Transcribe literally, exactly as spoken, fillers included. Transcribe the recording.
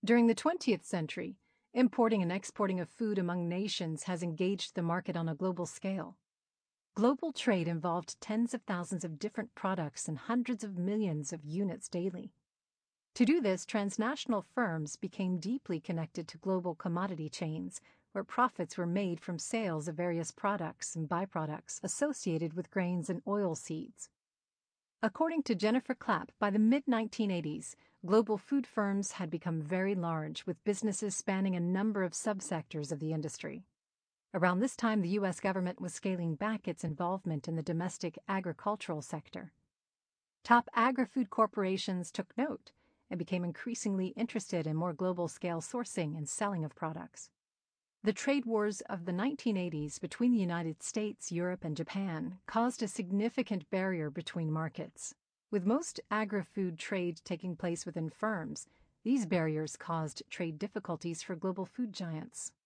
During the twentieth century, importing and exporting of food among nations has engaged the market on a global scale. Global trade involved tens of thousands of different products and hundreds of millions of units daily. To do this, transnational firms became deeply connected to global commodity chains, where profits were made from sales of various products and byproducts associated with grains and oilseeds. According to Jennifer Clapp, by the mid nineteen eighties, global food firms had become very large, with businesses spanning a number of subsectors of the industry. Around this time, the U S government was scaling back its involvement in the domestic agricultural sector. Top agri-food corporations took note and became increasingly interested in more global-scale sourcing and selling of products. The trade wars of the nineteen eighties between the United States, Europe, and Japan caused a significant barrier between markets. With most agri-food trade taking place within firms, these barriers caused trade difficulties for global food giants.